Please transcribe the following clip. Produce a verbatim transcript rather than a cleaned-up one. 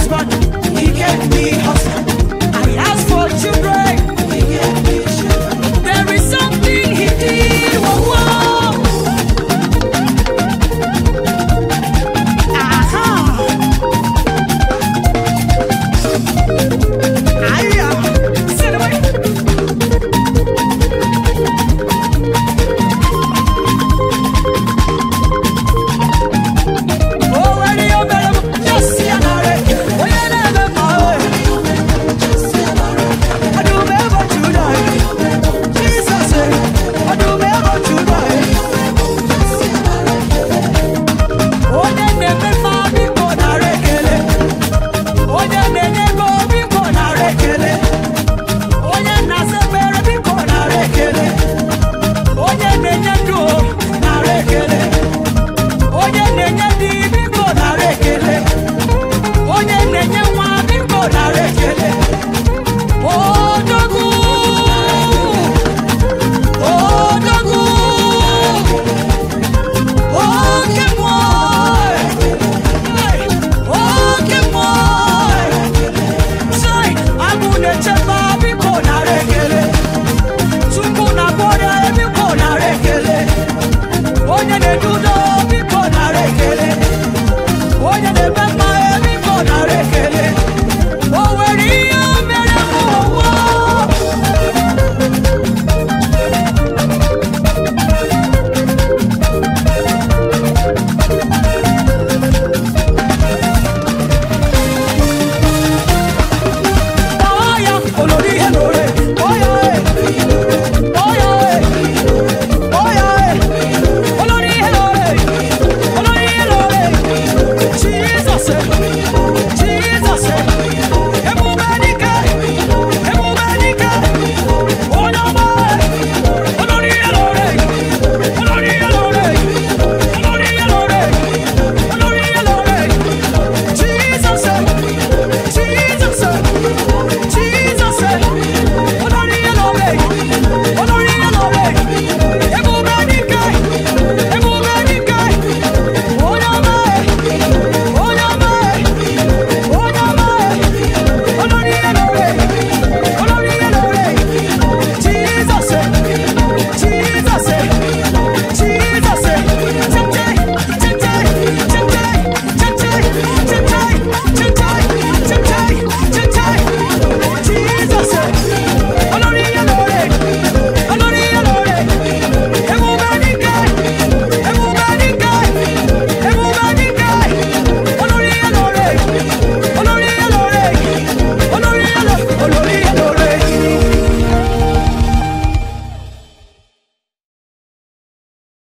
husband, He gave me husband. I asked for children, He gave me children. There is something He did. Whoa, whoa. Aha. Aya. Sit away. Oh, where you better just see another. Oh, you never know. I do never to die. Jesus, I do never to die. Oh, then never far before na rekele. Oh, then never before na rekele. Oh, then na sepere before na rekele. Oh, then never do na rekele. Oh, then never di before na rekele. Oh, then never one before na rekele.